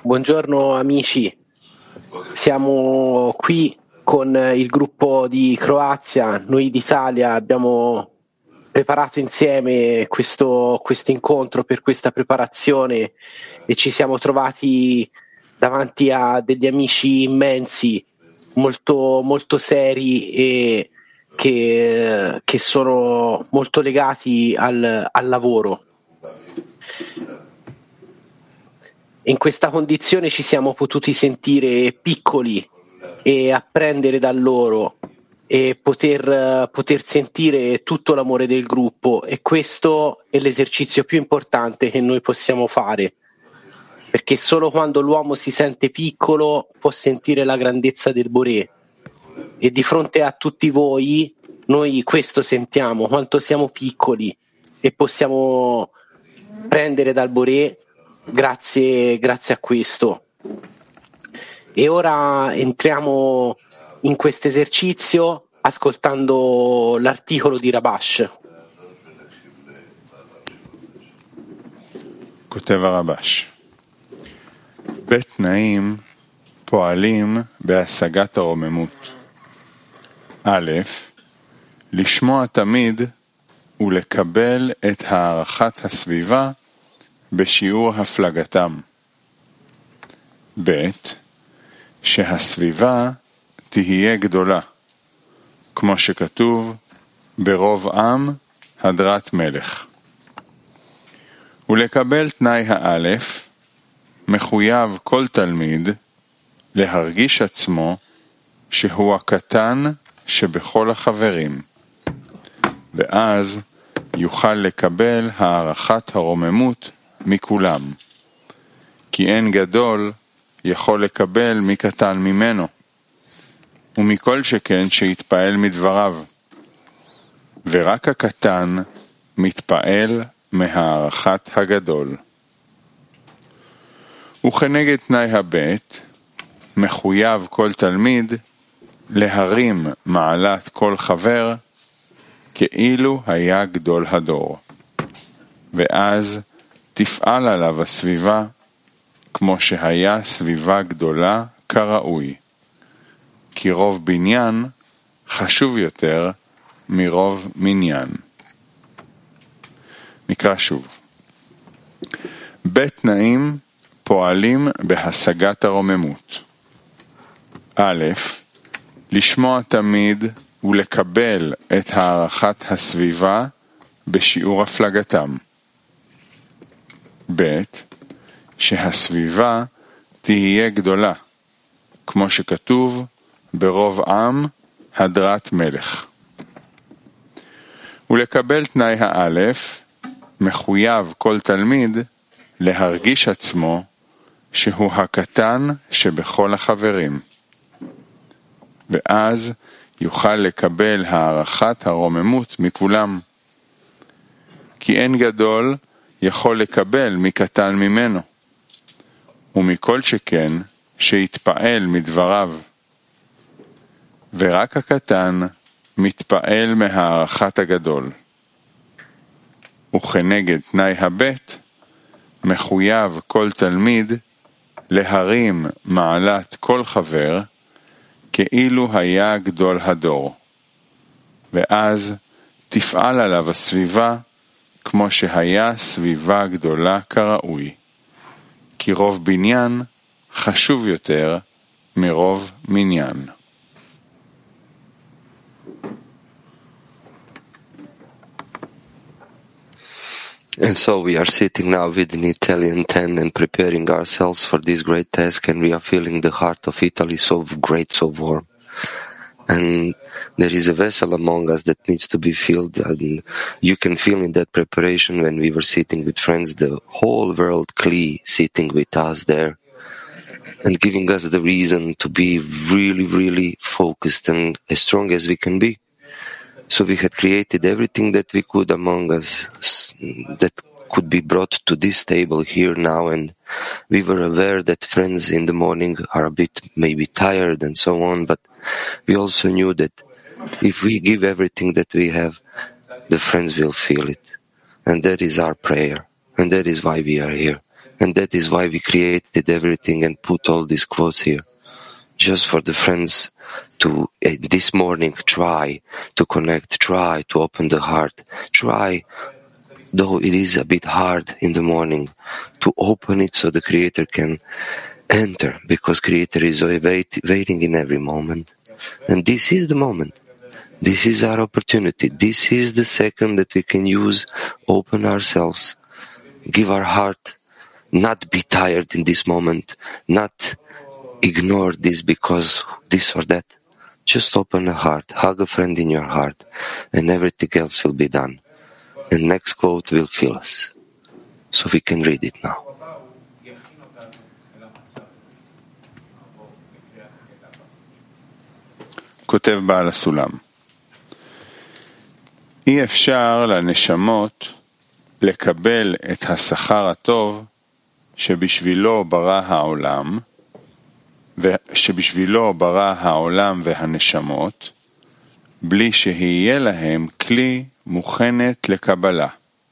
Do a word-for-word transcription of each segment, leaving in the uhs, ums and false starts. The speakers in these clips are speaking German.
Buongiorno amici, siamo qui con il gruppo di Croazia, noi d'Italia abbiamo preparato insieme questo incontro per questa preparazione e ci siamo trovati davanti a degli amici immensi, molto, molto seri e che, che sono molto legati al, al lavoro. In questa condizione ci siamo potuti sentire piccoli e apprendere da loro e poter, poter sentire tutto l'amore del gruppo, e questo è l'esercizio più importante che noi possiamo fare, perché solo quando l'uomo si sente piccolo può sentire la grandezza del Boré, e di fronte a tutti voi noi questo sentiamo, quanto siamo piccoli e possiamo prendere dal Boré grazie, grazie a questo. E ora entriamo in questo esercizio ascoltando l'articolo di Rabash. כותב הרבש, בתנאים פועלים בהשגת הרוממות. א', לשמוע תמיד ולקבל את הערכת הסביבה בשיעור הפלגתם. ב', שהסביבה תהיה גדולה, כמו שכתוב, ברוב עם הדרת מלך. ולקבל תנאי האלף, מחויב כל תלמיד להרגיש עצמו שהוא הקטן שבכל החברים, ואז יוכל לקבל הערכת הרוממות מכולם, כי אין גדול יכול לקבל מקטן ממנו, ומכל שכן שיתפעל מדבריו, ורק הקטן מתפעל מהערכת הגדול. וכנגד תנאי הבית, מחויב כל תלמיד להרים מעלת כל חבר כאילו היה גדול הדור, ואז תפעל עליו הסביבה כמו שהיה סביבה גדולה כראוי, כי רוב בניין חשוב יותר מרוב מניין. נקרא שוב. בתנאים פועלים בהשגת הרוממות. א', לשמוע תמיד ולקבל את הערכת הסביבה בשיעור הפלגתם. ב', שהסביבה תהיה גדולה, כמו שכתוב, ברוב עם הדרת מלך. ולקבל תנאי האלף, מחויב כל תלמיד להרגיש עצמו שהוא הקטן שבכל החברים, ואז יוכל לקבל הערכת הרוממות מכולם, כי אין גדול יכול לקבל מקטן ממנו, ומכל שכן שיתפעל מדבריו, ורק הקטן מתפעל מהערכת הגדול. וכנגד תנאי הבית, מחויב כל תלמיד להרים מעלת כל חבר כאילו היה גדול הדור, ואז תפעל עליו הסביבה כמו שהיה סביבה גדולה כראוי, כי רוב בניין חשוב יותר מרוב מניין. And so we are sitting now with an Italian tent and preparing ourselves for this great task, and we are feeling the heart of Italy so great, so warm. And there is a vessel among us that needs to be filled, and you can feel in that preparation when we were sitting with friends, the whole world Kli sitting with us there and giving us the reason to be really, really focused and as strong as we can be. So we had created everything that we could among us that could be brought to this table here now, and we were aware that friends in the morning are a bit maybe tired and so on, but we also knew that if we give everything that we have, the friends will feel it. And that is our prayer, and that is why we are here. And that is why we created everything and put all these quotes here. Just for the friends to, uh, this morning, try to connect, try to open the heart, try, though it is a bit hard in the morning, to open it so the Creator can enter, because Creator is wait, waiting in every moment. And this is the moment. This is our opportunity. This is the second that we can use, open ourselves, give our heart, not be tired in this moment, not ignore this because this or that. Just open a heart, hug a friend in your heart, and everything else will be done. And next quote will fill us. So we can read it now. כותב בעל הסולם, אי אפשר לנשמות לקבל את השכר הטוב שבשבילו ברא העולם, ושבשבילו ברא העולם והנשמות, בלי שיהיה להם כלי מוכנת לקבלה.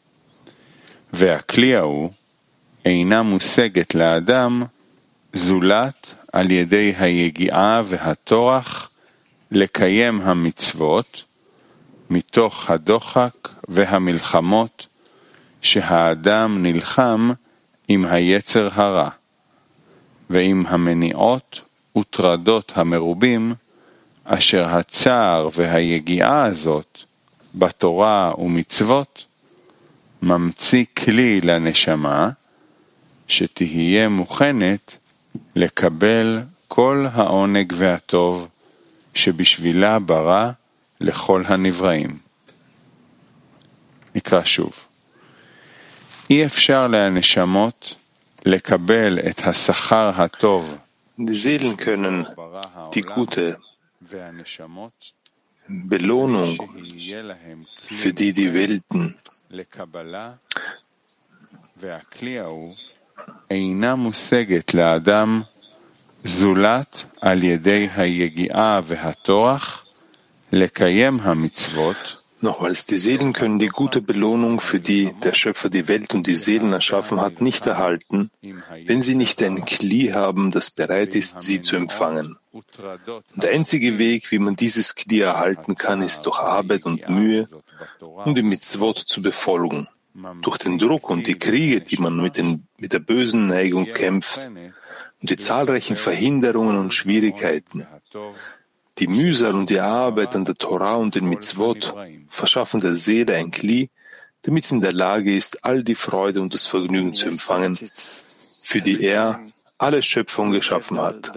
והכלי ההוא אינה מושגת לאדם זולת על ידי היגיעה והטורח לקיים המצוות מתוך הדוחק והמלחמות שהאדם נלחם עם היצר הרע, ועם המניעות וטרדות המרובים, אשר הצער והיגיעה הזאת בתורה ומצוות ממציא כלי לנשמה שתהיה מוכנת לקבל כל העונג והטוב שבשבילה ברא לכל הנבראים. נקרא שוב. אי אפשר לנשמות לקבל את השכר הטוב. Die Seelen können die gute Belohnung, für die die Welten והכלי ההוא אינה מושגת לאדם זולת על ידי היגיעה והטורח לקיים המצוות. Nochmals, die Seelen können die gute Belohnung, für die der Schöpfer die Welt und die Seelen erschaffen hat, nicht erhalten, wenn sie nicht ein Kli haben, das bereit ist, sie zu empfangen. Und der einzige Weg, wie man dieses Kli erhalten kann, ist durch Arbeit und Mühe, um die Mitzvot zu befolgen. Durch den Druck und die Kriege, die man mit, den, mit der bösen Neigung kämpft, und die zahlreichen Verhinderungen und Schwierigkeiten. Die Mühsal und die Arbeit an der Torah und den Mitzvot verschaffen der Seele ein Kli, damit sie in der Lage ist, all die Freude und das Vergnügen zu empfangen, für die er alle Schöpfung geschaffen hat.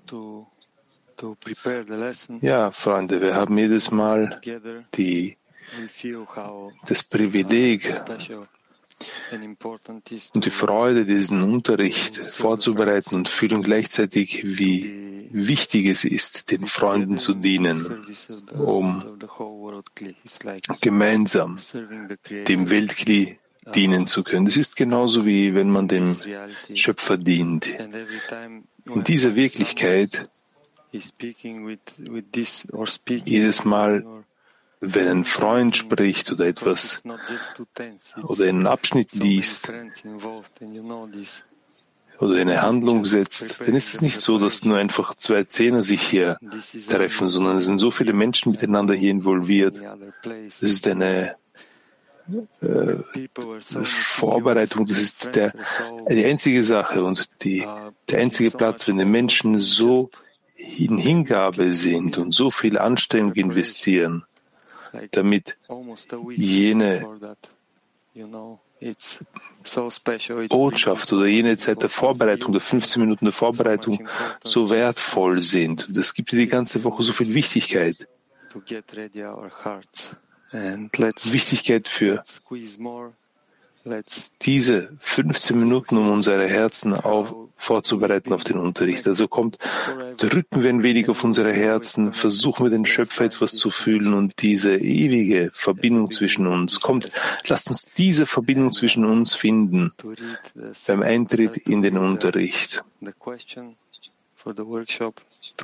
Ja, Freunde, wir haben jedes Mal die, das Privileg und die Freude, diesen Unterricht vorzubereiten und fühlen gleichzeitig, wie wichtig es ist, den Freunden zu dienen, um gemeinsam dem Weltkli dienen zu können. Das ist genauso wie wenn man dem Schöpfer dient. In dieser Wirklichkeit, jedes Mal, wenn ein Freund spricht oder etwas oder einen Abschnitt liest oder eine Handlung setzt, dann ist es nicht so, dass nur einfach zwei Zehner sich hier treffen, sondern es sind so viele Menschen miteinander hier involviert. Das ist eine äh, Vorbereitung, das ist der, die einzige Sache und die, der einzige Platz, wenn die Menschen so in Hingabe sind und so viel Anstrengung investieren, damit jene Botschaft oder jene Zeit der Vorbereitung, der fünfzehn Minuten der Vorbereitung so wertvoll sind. Das gibt dir die ganze Woche so viel Wichtigkeit. Wichtigkeit für diese fünfzehn Minuten, um unsere Herzen auf, vorzubereiten auf den Unterricht. Also kommt, drücken wir ein wenig auf unsere Herzen, versuchen wir den Schöpfer etwas zu fühlen und diese ewige Verbindung zwischen uns. Kommt, lasst uns diese Verbindung zwischen uns finden beim Eintritt in den Unterricht.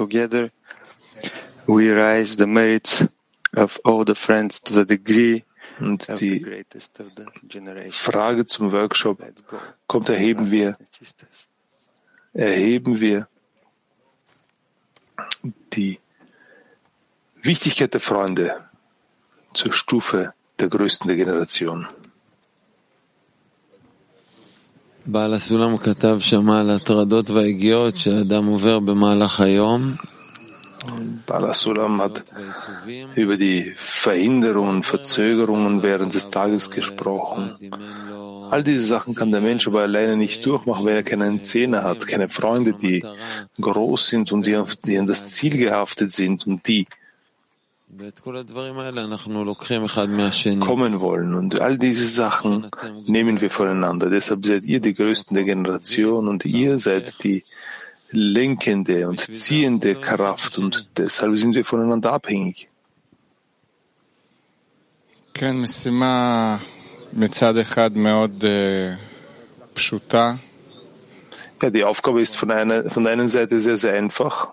We raise the merits of all the friends to the degree Und die Frage zum Workshop kommt, erheben wir, erheben wir die Wichtigkeit der Freunde zur Stufe der Größten der Generation. בעל הסולם כתב שמה על הטרדות והגיעות שהאדם עובר במהלך היום. Baal HaSulam hat über die Verhinderungen, Verzögerungen während des Tages gesprochen. All diese Sachen kann der Mensch aber alleine nicht durchmachen, wenn er keinen Zehner hat, keine Freunde, die groß sind und die, die an das Ziel gehaftet sind und die kommen wollen. Und all diese Sachen nehmen wir voneinander. Deshalb seid ihr die Größten der Generation und ihr seid die lenkende und ziehende Kraft und deshalb sind wir voneinander abhängig. כן, משימה מצד אחד מאוד פשוטה. Ja, die Aufgabe ist von einer, von der einen Seite sehr, sehr einfach.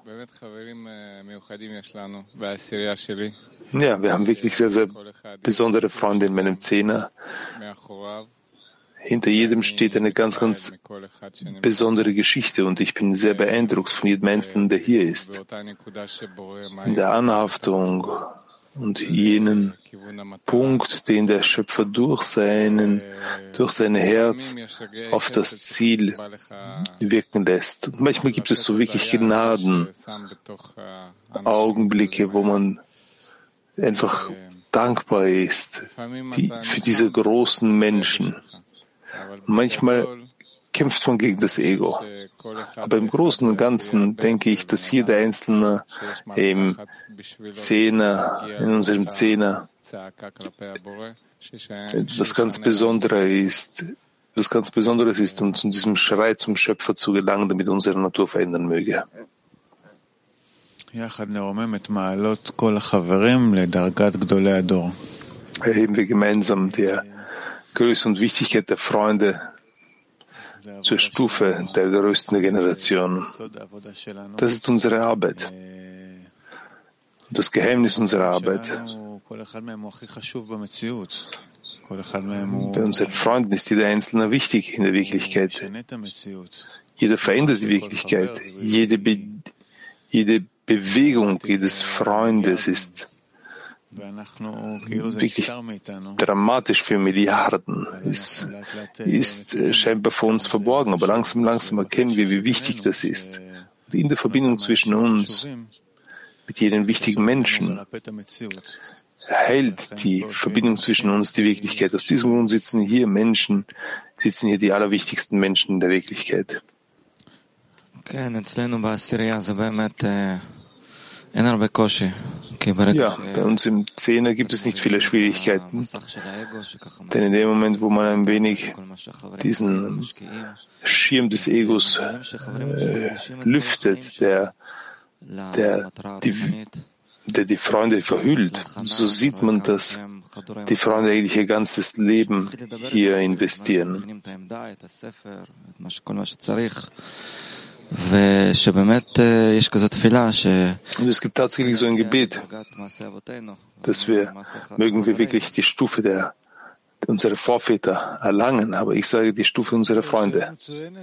Ja, wir haben wirklich sehr, sehr besondere Freunde in meinem Zehner. Hinter jedem steht eine ganz, ganz besondere Geschichte und ich bin sehr beeindruckt von jedem Einzelnen, der hier ist. In der Anhaftung und jenen Punkt, den der Schöpfer durch seinen, durch sein Herz auf das Ziel wirken lässt. Und manchmal gibt es so wirklich Gnaden, Augenblicke, wo man einfach dankbar ist die, für diese großen Menschen. Manchmal kämpft man gegen das Ego. Aber im Großen und Ganzen denke ich, dass jeder Einzelne im Zehner, in unserem Zehner, etwas ganz Besonderes ist, etwas ganz Besonderes ist und zu diesem Schrei zum Schöpfer zu gelangen, damit unsere Natur verändern möge. Erheben wir gemeinsam der Größe und Wichtigkeit der Freunde zur Stufe der größten Generation. Das ist unsere Arbeit. Und das Geheimnis unserer Arbeit. Bei unseren Freunden ist jeder Einzelne wichtig in der Wirklichkeit. Jeder verändert die Wirklichkeit. Jede, Be jede Bewegung jedes Freundes ist wirklich dramatisch für Milliarden. Es ist scheinbar vor uns verborgen, aber langsam, langsam erkennen wir, wie wichtig das ist. Und in der Verbindung zwischen uns, mit jenen wichtigen Menschen, heilt die Verbindung zwischen uns die Wirklichkeit. Aus diesem Grund sitzen hier Menschen, sitzen hier die allerwichtigsten Menschen in der Wirklichkeit. Ja, bei uns im Zehner gibt es nicht viele Schwierigkeiten, denn in dem Moment, wo man ein wenig diesen Schirm des Egos äh, lüftet, der, der, die, der die Freunde verhüllt, so sieht man, dass die Freunde eigentlich ihr ganzes Leben hier investieren. Und es gibt tatsächlich so ein Gebet, dass wir, mögen wir wirklich die Stufe der, unserer Vorväter erlangen, aber ich sage die Stufe unserer Freunde.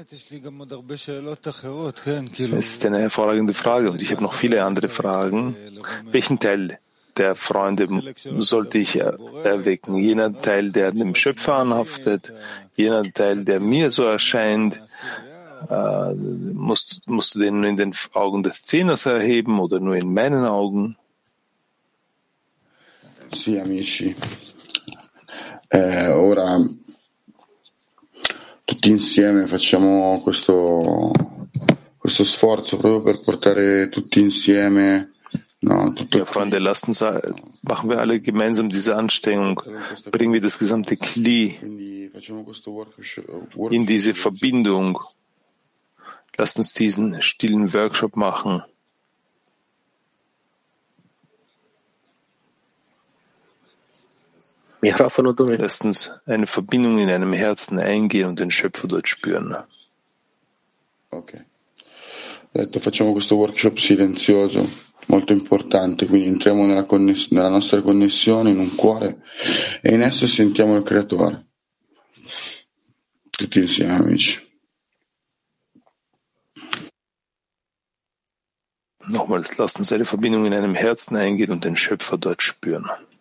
Es ist eine hervorragende Frage und ich habe noch viele andere Fragen. Welchen Teil der Freunde sollte ich erwecken? Jener Teil, der dem Schöpfer anhaftet, jener Teil, der mir so erscheint, Uh, musst, musst du den in den Augen des Zehners erheben oder nur in meinen Augen? Sì, amici. Eh, ora tutti insieme facciamo questo, questo sforzo proprio per portare tutti insieme. No, tutto... Ja, Freunde, lasst uns, machen wir alle gemeinsam diese Anstrengung, bringen wir das gesamte Kli in diese Verbindung. Lasst uns diesen stillen Workshop machen. Lasst uns eine Verbindung in einem Herzen eingehen und den Schöpfer dort spüren. Okay. Detto, facciamo questo workshop silenzioso, molto molto importante, quindi entriamo nella, conness- nella nostra connessione, in un cuore, e in esso sentiamo il Creatore. Tutti insieme, amici. Nochmals, lasst uns eine Verbindung in einem Herzen eingehen und den Schöpfer dort spüren.